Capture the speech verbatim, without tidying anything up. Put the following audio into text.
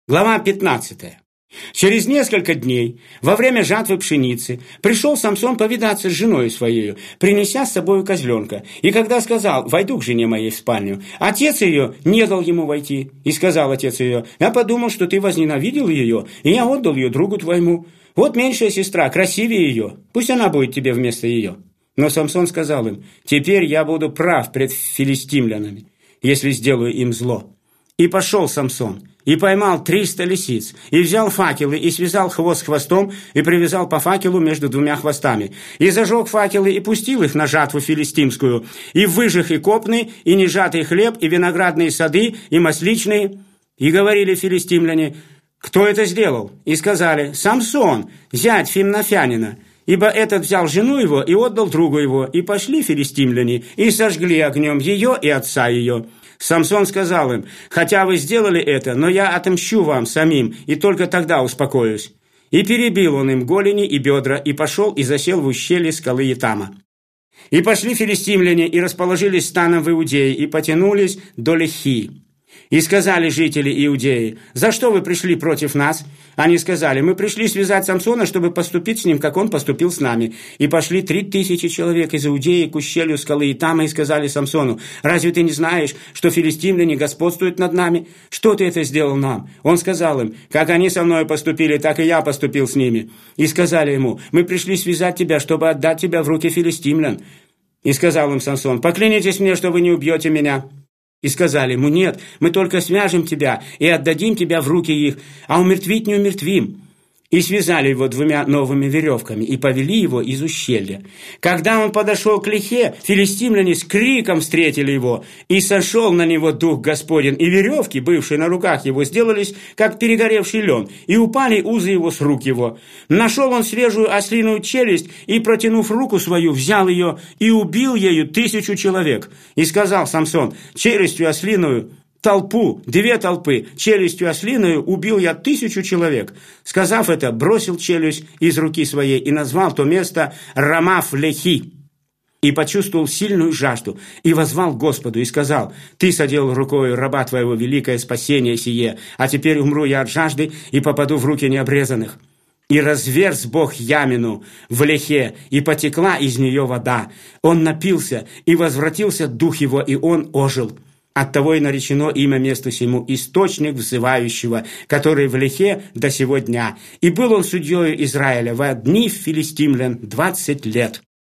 Глава пятнадцатая. Через несколько дней, во время жатвы пшеницы, пришел Самсон повидаться с женой своей, принеся с собою козленка. И когда сказал: «Войду к жене моей в спальню», отец ее не дал ему войти. И сказал отец ее: «Я подумал, что ты возненавидел ее, и я отдал ее другу твоему. Вот меньшая сестра, красивее ее, пусть она будет тебе вместо ее». Но Самсон сказал им: «Теперь я буду прав пред филистимлянами, если сделаю им зло». И пошел Самсон, и поймал триста лисиц, и взял факелы, и связал хвост хвостом, и привязал по факелу между двумя хвостами, и зажег факелы, и пустил их на жатву филистимскую, и выжег и копны, и нежатый хлеб, и виноградные сады, и масличные. И говорили филистимляне: «Кто это сделал?» И сказали: «Самсон, зять фимнафянина». Ибо этот взял жену его и отдал другу его, и пошли филистимляне, и сожгли огнем ее и отца ее. Самсон сказал им: «Хотя вы сделали это, но я отомщу вам самим, и только тогда успокоюсь». И перебил он им голени и бедра, и пошел и засел в ущелье скалы Етама. И пошли филистимляне, и расположились станом в Иудее, и потянулись до Лехи. И сказали жители Иудеи: «За что вы пришли против нас?» Они сказали: «Мы пришли связать Самсона, чтобы поступить с ним, как он поступил с нами». И пошли три тысячи человек из Иудеи к ущелью скалы Итама и сказали Самсону: «Разве ты не знаешь, что филистимляне господствуют над нами? Что ты это сделал нам?» Он сказал им: «Как они со мной поступили, так и я поступил с ними». И сказали ему: «Мы пришли связать тебя, чтобы отдать тебя в руки филистимлян». И сказал им Самсон: «Поклянитесь мне, что вы не убьете меня». И сказали ему: «Нет, мы только свяжем тебя и отдадим тебя в руки их, а умертвить не умертвим». И связали его двумя новыми веревками и повели его из ущелья. Когда он подошел к Лехе, филистимляне с криком встретили его, и сошел на него дух Господень, и веревки, бывшие на руках его, сделались, как перегоревший лен, и упали узы его с рук его. Нашел он свежую ослиную челюсть, и, протянув руку свою, взял ее и убил ею тысячу человек. И сказал Самсон: «Челюстью ослиную толпу, две толпы, челюстью ослиную убил я тысячу человек». Сказав это, бросил челюсть из руки своей и назвал то место Рамаф-Лехи. И почувствовал сильную жажду, и воззвал к Господу, и сказал: «Ты соделал рукою раба твоего великое спасение сие, а теперь умру я от жажды и попаду в руки необрезанных». И разверз Бог ямину в Лехе, и потекла из нее вода. Он напился, и возвратился дух его, и он ожил. Оттого и наречено имя месту сему «Источник взывающего», который в Лехе до сего дня. И был он судьею Израиля во дни филистимлян двадцать лет.